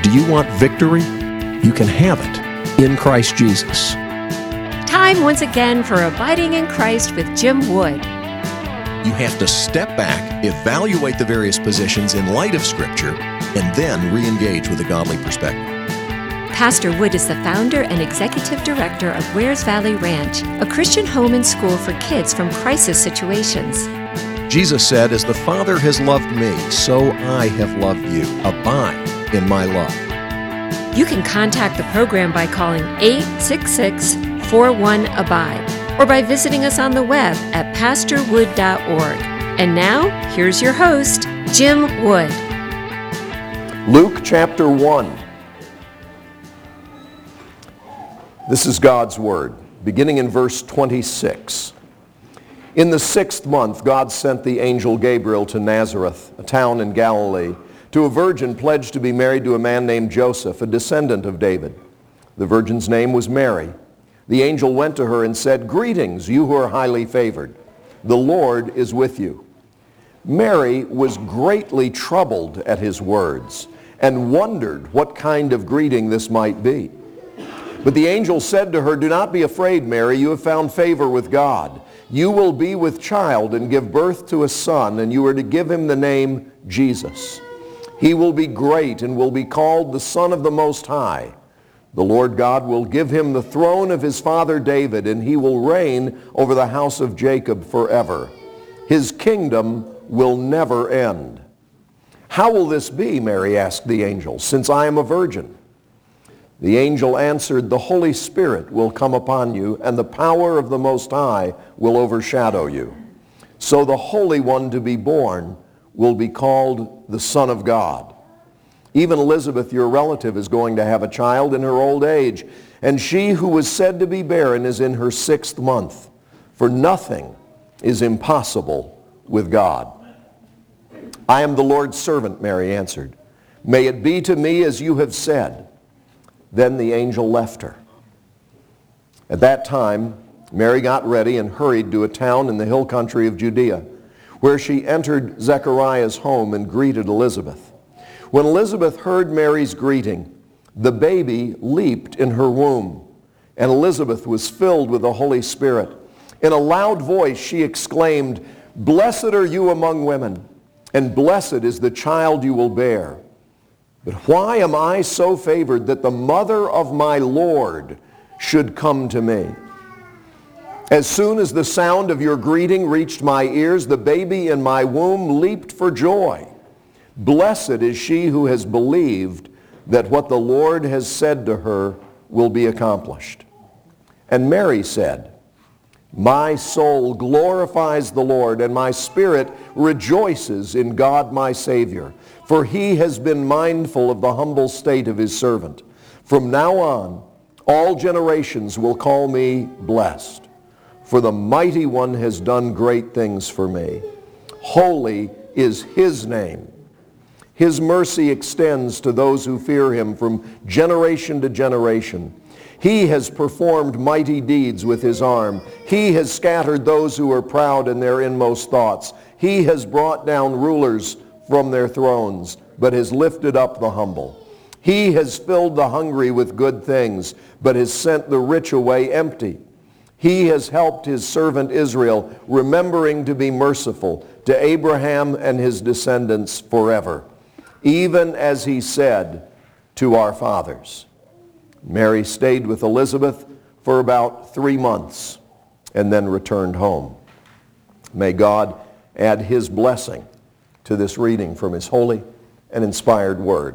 Do you want victory? You can have it in Christ Jesus. Time once again for Abiding in Christ with Jim Wood. You have to step back, evaluate the various positions in light of Scripture, and then re-engage with a godly perspective. Pastor Wood is the founder and executive director of Wares Valley Ranch, a Christian home and school for kids from crisis situations. Jesus said, "As the Father has loved me, so I have loved you. Abide in my love." You can contact the program by calling 866-41-ABIDE or by visiting us on the web at pastorwood.org. And now, here's your host, Jim Wood. Luke chapter 1. This is God's Word, beginning in verse 26. In the 6th month, God sent the angel Gabriel to Nazareth, a town in Galilee, to a virgin pledged to be married to a man named Joseph, a descendant of David. The virgin's name was Mary. The angel went to her and said, "Greetings, you who are highly favored. The Lord is with you." Mary was greatly troubled at his words and wondered what kind of greeting this might be. But the angel said to her, "Do not be afraid, Mary. You have found favor with God. You will be with child and give birth to a son, and you are to give him the name Jesus. He will be great and will be called the Son of the Most High. The Lord God will give him the throne of his father David, and he will reign over the house of Jacob forever. His kingdom will never end." "How will this be?" Mary asked the angel, "since I am a virgin?" The angel answered, "The Holy Spirit will come upon you, and the power of the Most High will overshadow you. So the Holy One to be born will be called the Son of God. Even Elizabeth, your relative, is going to have a child in her old age, and she who was said to be barren is in her 6th month, for nothing is impossible with God." "I am the Lord's servant," Mary answered. "May it be to me as you have said." Then the angel left her. At that time, Mary got ready and hurried to a town in the hill country of Judea, where she entered Zechariah's home and greeted Elizabeth. When Elizabeth heard Mary's greeting, the baby leaped in her womb, and Elizabeth was filled with the Holy Spirit. In a loud voice she exclaimed, "Blessed are you among women, and blessed is the child you will bear. But why am I so favored that the mother of my Lord should come to me? As soon as the sound of your greeting reached my ears, the baby in my womb leaped for joy. Blessed is she who has believed that what the Lord has said to her will be accomplished." And Mary said, "My soul glorifies the Lord, and my spirit rejoices in God my Savior, for he has been mindful of the humble state of his servant. From now on, all generations will call me blessed, for the Mighty One has done great things for me. Holy is his name. His mercy extends to those who fear him from generation to generation. He has performed mighty deeds with his arm. He has scattered those who are proud in their inmost thoughts. He has brought down rulers from their thrones, but has lifted up the humble. He has filled the hungry with good things, but has sent the rich away empty. He has helped his servant Israel, remembering to be merciful to Abraham and his descendants forever, even as he said to our fathers." Mary stayed with Elizabeth for about 3 months and then returned home. May God add his blessing to this reading from his holy and inspired word.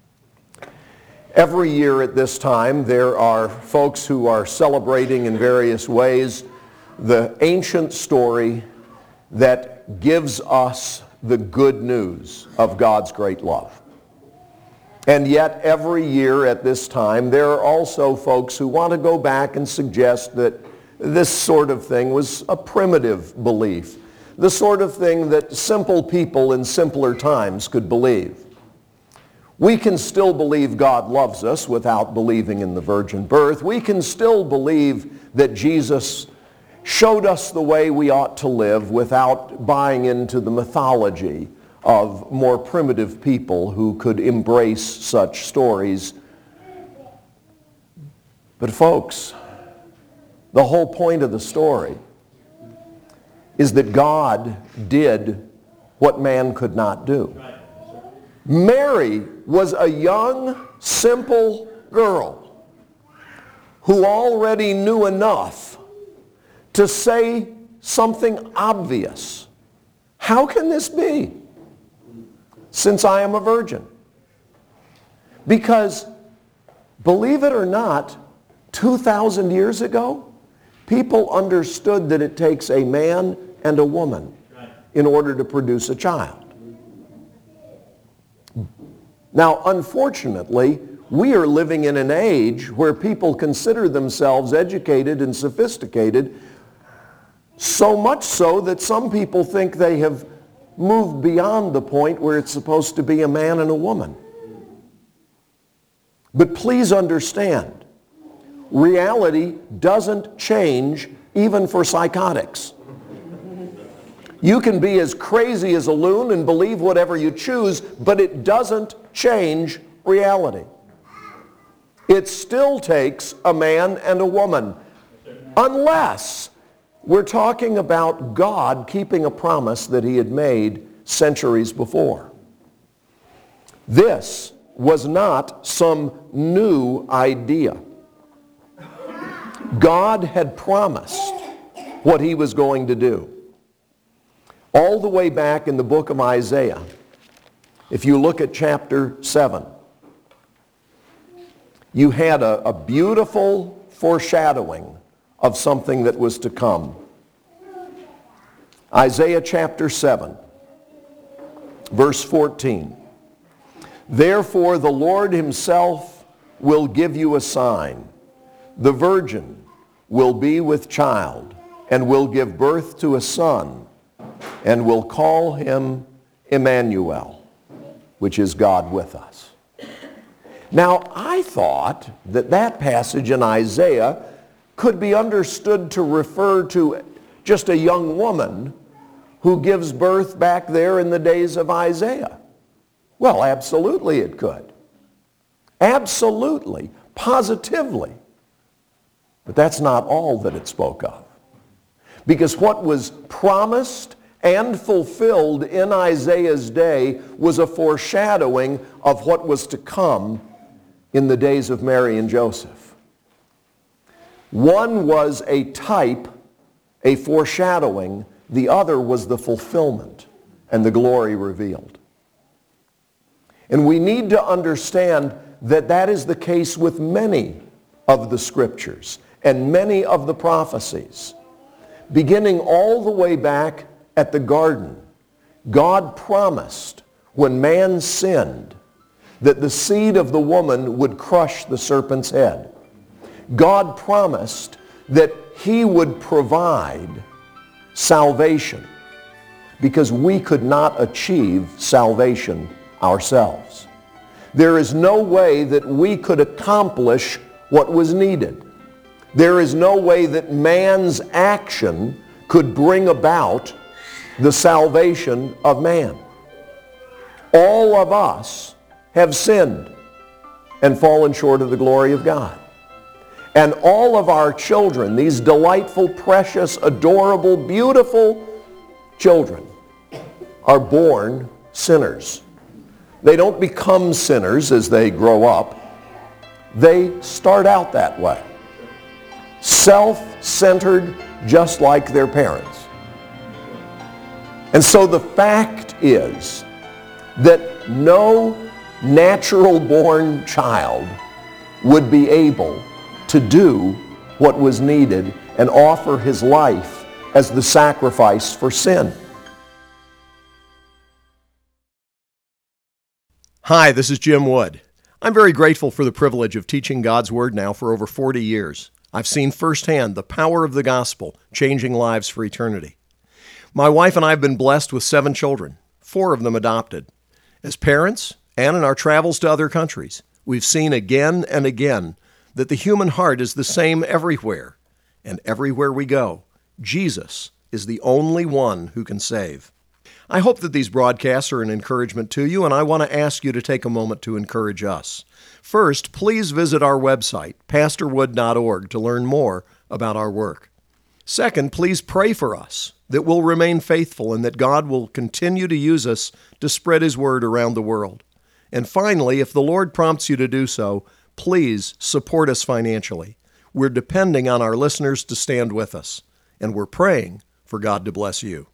Every year at this time, there are folks who are celebrating in various ways the ancient story that gives us the good news of God's great love. And yet every year at this time, there are also folks who want to go back and suggest that this sort of thing was a primitive belief, the sort of thing that simple people in simpler times could believe. We can still believe God loves us without believing in the virgin birth. We can still believe that Jesus showed us the way we ought to live without buying into the mythology of more primitive people who could embrace such stories. But folks, the whole point of the story is that God did what man could not do. Mary was a young, simple girl who already knew enough to say something obvious. How can this be, since I am a virgin? Because, believe it or not, 2,000 years ago, people understood that it takes a man and a woman in order to produce a child. Now, unfortunately, we are living in an age where people consider themselves educated and sophisticated, so much so that some people think they have moved beyond the point where it's supposed to be a man and a woman. But please understand, reality doesn't change even for psychotics. You can be as crazy as a loon and believe whatever you choose, but it doesn't change reality. It still takes a man and a woman, unless we're talking about God keeping a promise that he had made centuries before. This was not some new idea. God had promised what he was going to do. All the way back in the book of Isaiah, if you look at chapter 7, you had a beautiful foreshadowing of something that was to come. Isaiah chapter 7, verse 14. Therefore the Lord himself will give you a sign. The virgin will be with child and will give birth to a son and will call him Emmanuel, which is God with us. Now, I thought that that passage in Isaiah could be understood to refer to just a young woman who gives birth back there in the days of Isaiah. Well, absolutely it could. Absolutely, positively. But that's not all that it spoke of. Because what was promised and fulfilled in Isaiah's day was a foreshadowing of what was to come in the days of Mary and Joseph. One was a type, a foreshadowing. The other was the fulfillment and the glory revealed. And we need to understand that that is the case with many of the scriptures and many of the prophecies. Beginning all the way back at the garden, God promised when man sinned that the seed of the woman would crush the serpent's head. God promised that he would provide salvation because we could not achieve salvation ourselves. There is no way that we could accomplish what was needed. There is no way that man's action could bring about the salvation of man. All of us have sinned and fallen short of the glory of God. And all of our children, these delightful, precious, adorable, beautiful children, are born sinners. They don't become sinners as they grow up. They start out that way. Self-centered, just like their parents. And so the fact is that no natural-born child would be able to do what was needed and offer his life as the sacrifice for sin. Hi, this is Jim Wood. I'm very grateful for the privilege of teaching God's Word now for over 40 years. I've seen firsthand the power of the gospel changing lives for eternity. My wife and I have been blessed with 7 children, 4 of them adopted. As parents, and in our travels to other countries, we've seen again and again that the human heart is the same everywhere, and everywhere we go, Jesus is the only one who can save. I hope that these broadcasts are an encouragement to you, and I want to ask you to take a moment to encourage us. First, please visit our website, pastorwood.org, to learn more about our work. Second, please pray for us that we'll remain faithful and that God will continue to use us to spread His word around the world. And finally, if the Lord prompts you to do so, please support us financially. We're depending on our listeners to stand with us, and we're praying for God to bless you.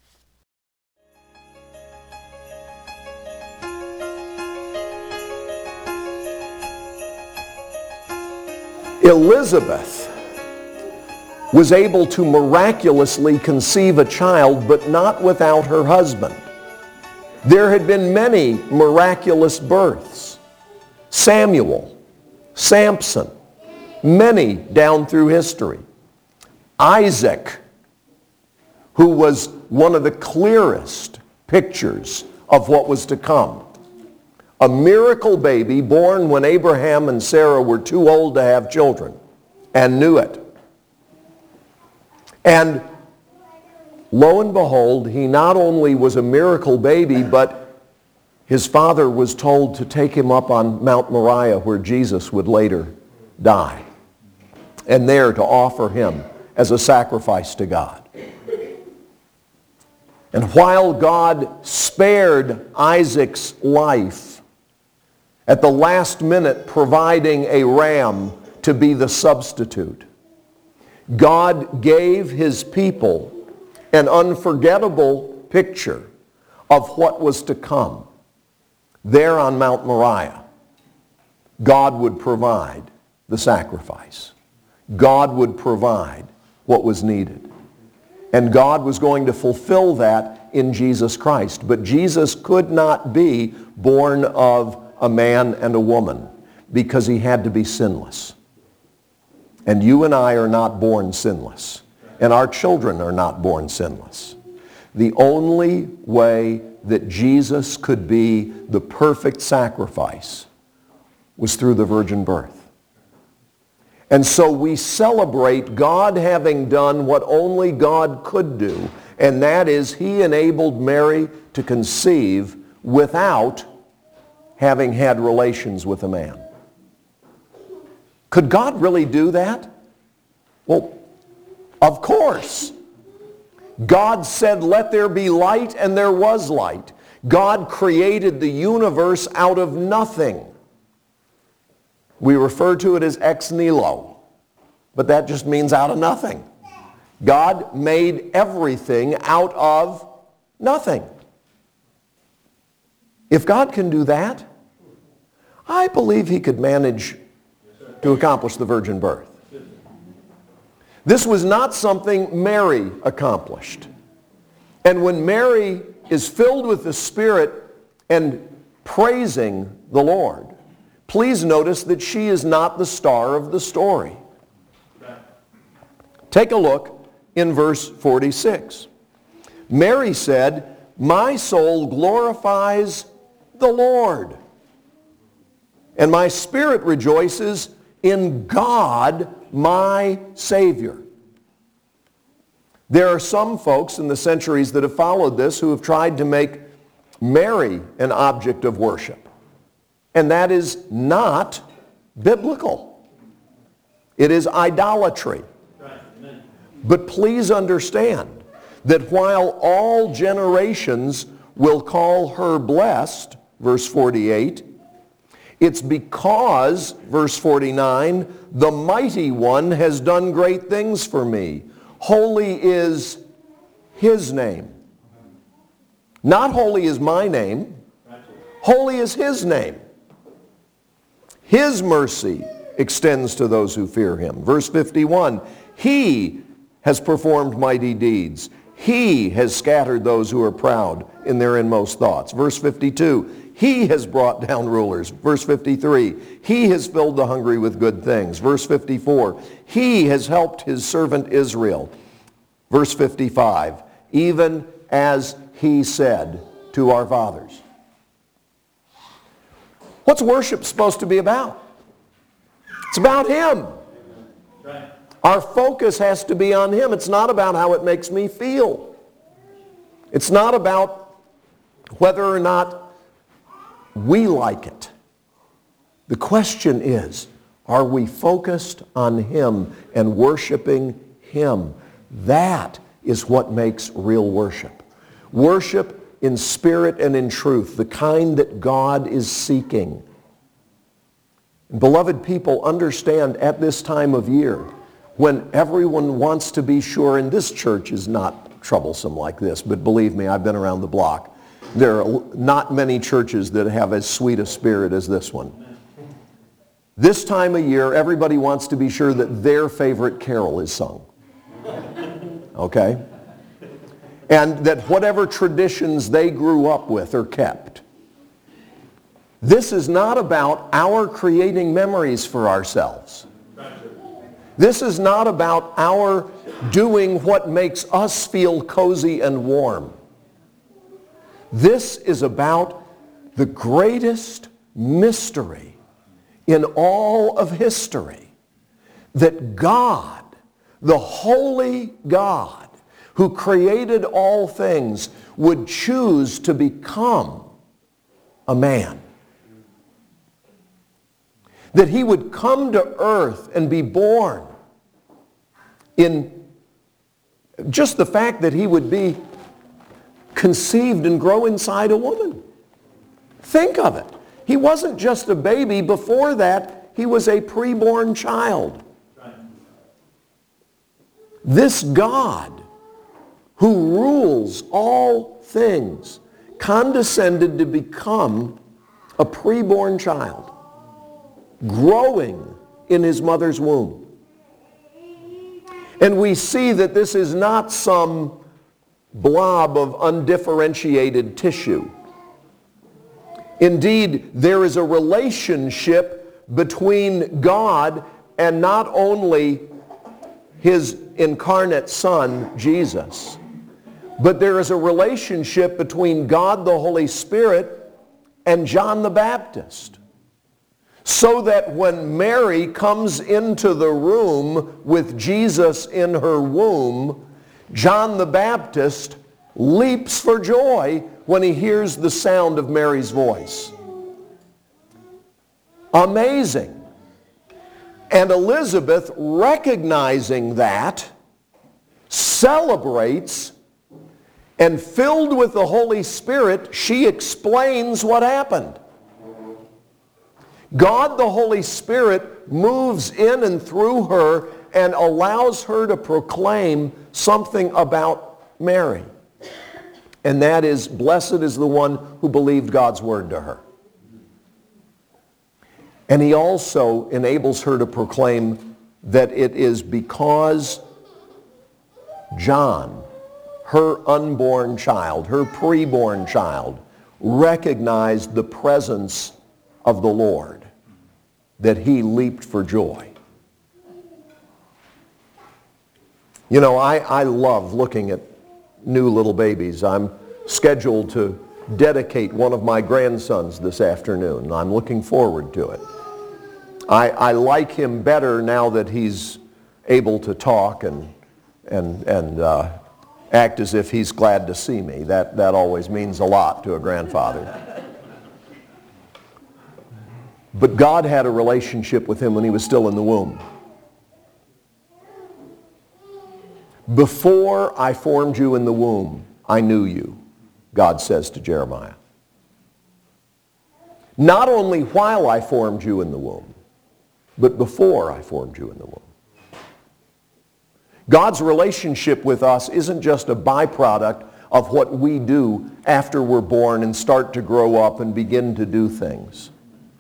Elizabeth was able to miraculously conceive a child, but not without her husband. There had been many miraculous births. Samuel, Samson, many down through history. Isaac, who was one of the clearest pictures of what was to come. A miracle baby born when Abraham and Sarah were too old to have children and knew it. And lo and behold, he not only was a miracle baby, but his father was told to take him up on Mount Moriah, where Jesus would later die, and there to offer him as a sacrifice to God. And while God spared Isaac's life, at the last minute providing a ram to be the substitute, God gave His people an unforgettable picture of what was to come. There on Mount Moriah, God would provide the sacrifice. God would provide what was needed. And God was going to fulfill that in Jesus Christ. But Jesus could not be born of a man and a woman because He had to be sinless. And you and I are not born sinless. And our children are not born sinless. The only way that Jesus could be the perfect sacrifice was through the virgin birth. And so we celebrate God having done what only God could do, and that is He enabled Mary to conceive without having had relations with a man. Could God really do that? Well, of course. God said, "Let there be light," and there was light. God created the universe out of nothing. We refer to it as ex nihilo, but that just means out of nothing. God made everything out of nothing. If God can do that, I believe He could manage to accomplish the virgin birth. This was not something Mary accomplished. And when Mary is filled with the Spirit and praising the Lord, please notice that she is not the star of the story. Take a look in verse 46. Mary said, "My soul glorifies the Lord, and my spirit rejoices in God, my Savior." There are some folks in the centuries that have followed this who have tried to make Mary an object of worship. And that is not biblical. It is idolatry. But please understand that while all generations will call her blessed, verse 48, it's because, verse 49, the mighty one has done great things for me. Holy is His name. Not holy is my name. Holy is His name. His mercy extends to those who fear Him. Verse 51, He has performed mighty deeds. He has scattered those who are proud in their inmost thoughts. Verse 52, He has brought down rulers. Verse 53, He has filled the hungry with good things. Verse 54, He has helped His servant Israel. Verse 55, even as He said to our fathers. What's worship supposed to be about? It's about Him. Our focus has to be on Him. It's not about how it makes me feel. It's not about whether or not we like it. The question is, are we focused on Him and worshiping Him? That is what makes real worship. Worship in spirit and in truth, the kind that God is seeking. Beloved people, understand at this time of year, when everyone wants to be sure, and this church is not troublesome like this, but believe me, I've been around the block. There are not many churches that have as sweet a spirit as this one. This time of year, everybody wants to be sure that their favorite carol is sung. Okay? And that whatever traditions they grew up with are kept. This is not about our creating memories for ourselves. This is not about our doing what makes us feel cozy and warm. This is about the greatest mystery in all of history, that God, the holy God, who created all things, would choose to become a man. That He would come to earth and be born in just the fact that He would be conceived and grow inside a woman. Think of it. He wasn't just a baby. Before that, He was a preborn child. This God, who rules all things, condescended to become a preborn child, growing in His mother's womb. And we see that this is not some blob of undifferentiated tissue. Indeed, there is a relationship between God and not only His incarnate Son, Jesus, but there is a relationship between God the Holy Spirit and John the Baptist. So that when Mary comes into the room with Jesus in her womb, John the Baptist leaps for joy when he hears the sound of Mary's voice. Amazing. And Elizabeth, recognizing that, celebrates, and filled with the Holy Spirit, she explains what happened. God the Holy Spirit moves in and through her and allows her to proclaim something about Mary. And that is, blessed is the one who believed God's word to her. And He also enables her to proclaim that it is because John, her unborn child, her preborn child, recognized the presence of the Lord, that he leaped for joy. You know, I love looking at new little babies. I'm scheduled to dedicate one of my grandsons this afternoon. I'm looking forward to it. I like him better now that he's able to talk and act as if he's glad to see me. That always means a lot to a grandfather. But God had a relationship with him when he was still in the womb. Before I formed you in the womb, I knew you, God says to Jeremiah. Not only while I formed you in the womb, but before I formed you in the womb. God's relationship with us isn't just a byproduct of what we do after we're born and start to grow up and begin to do things.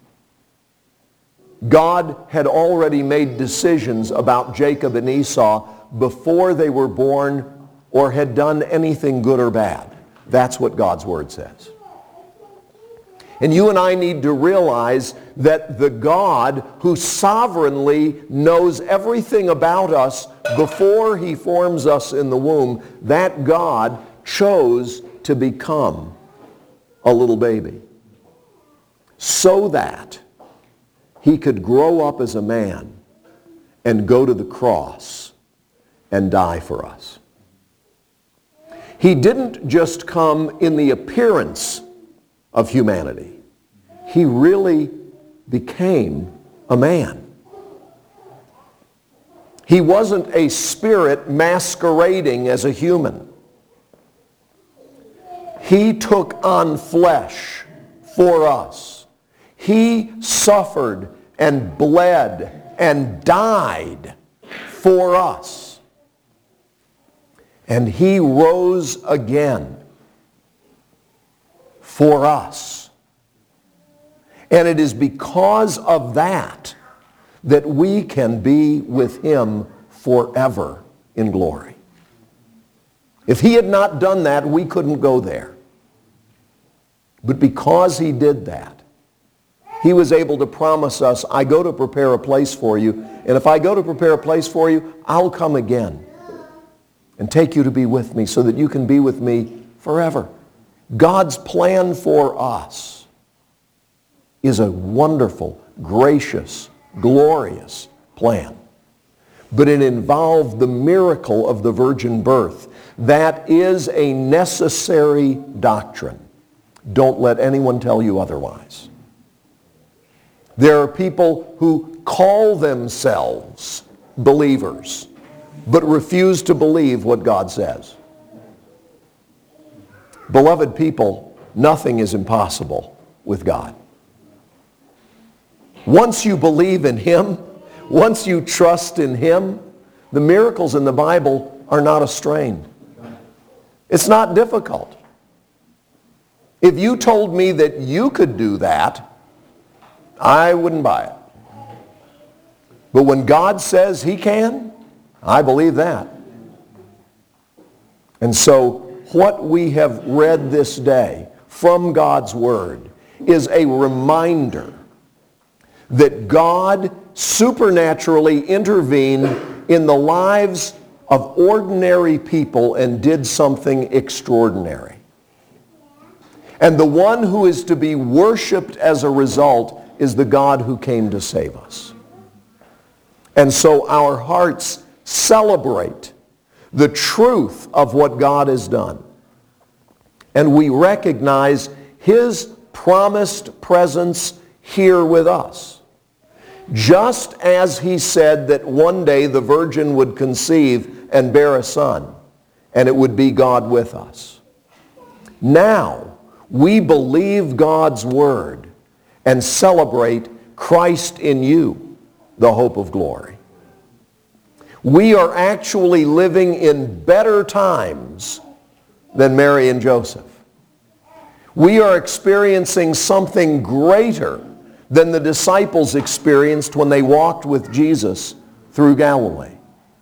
God had already made decisions about Jacob and Esau before they were born or had done anything good or bad. That's what God's Word says. And you and I need to realize that the God who sovereignly knows everything about us before he forms us in the womb, that God chose to become a little baby so that he could grow up as a man and go to the cross and die for us. He didn't just come in the appearance of humanity. He really became a man. He wasn't a spirit masquerading as a human. He took on flesh for us. He suffered and bled and died for us. And He rose again for us. And it is because of that that we can be with Him forever in glory. If He had not done that, we couldn't go there. But because He did that, He was able to promise us, I go to prepare a place for you, and if I go to prepare a place for you, I'll come again and take you to be with me so that you can be with me forever. God's plan for us is a wonderful, gracious, glorious plan. But it involved the miracle of the virgin birth. That is a necessary doctrine. Don't let anyone tell you otherwise. There are people who call themselves believers, but refuse to believe what God says. Beloved people, nothing is impossible with God. Once you believe in Him, once you trust in Him, the miracles in the Bible are not a strain. It's not difficult. If you told me that you could do that, I wouldn't buy it. But when God says He can, I believe that. And so what we have read this day from God's Word is a reminder that God supernaturally intervened in the lives of ordinary people and did something extraordinary. And the one who is to be worshiped as a result is the God who came to save us. And so our hearts celebrate the truth of what God has done. And we recognize His promised presence here with us. Just as He said that one day the virgin would conceive and bear a son, and it would be God with us. Now, we believe God's Word and celebrate Christ in you, the hope of glory. We are actually living in better times than Mary and Joseph. We are experiencing something greater than the disciples experienced when they walked with Jesus through Galilee.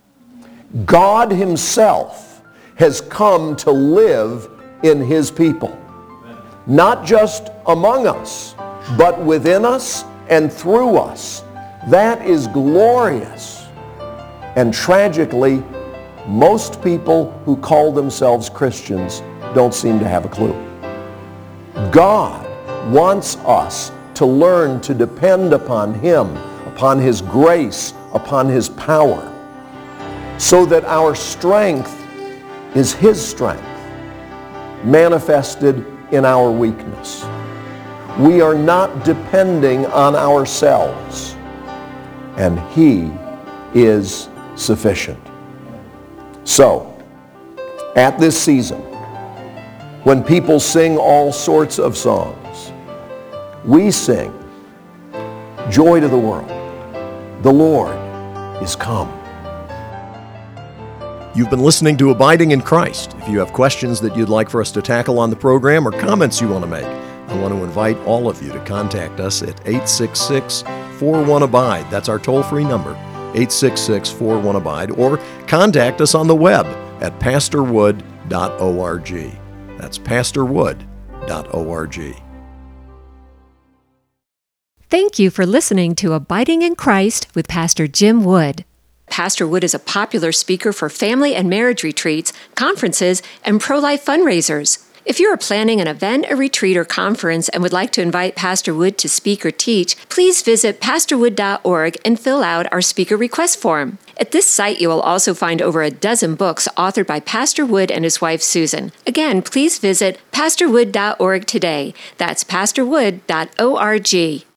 God Himself has come to live in His people. Not just among us, but within us and through us. That is glorious. And tragically, most people who call themselves Christians don't seem to have a clue. God wants us to learn to depend upon Him, upon His grace, upon His power, so that our strength is His strength, manifested in our weakness. We are not depending on ourselves, and He is sufficient. So, at this season, when people sing all sorts of songs, we sing, joy to the world, the Lord is come. You've been listening to Abiding in Christ. If you have questions that you'd like for us to tackle on the program or comments you want to make, I want to invite all of you to contact us at 866-41-ABIDE. That's our toll-free number, 866-41-ABIDE, or contact us on the web at pastorwood.org. That's pastorwood.org. Thank you for listening to Abiding in Christ with Pastor Jim Wood. Pastor Wood is a popular speaker for family and marriage retreats, conferences, and pro-life fundraisers. If you are planning an event, a retreat, or conference and would like to invite Pastor Wood to speak or teach, please visit pastorwood.org and fill out our speaker request form. At this site, you will also find over a dozen books authored by Pastor Wood and his wife, Susan. Again, please visit pastorwood.org today. That's pastorwood.org.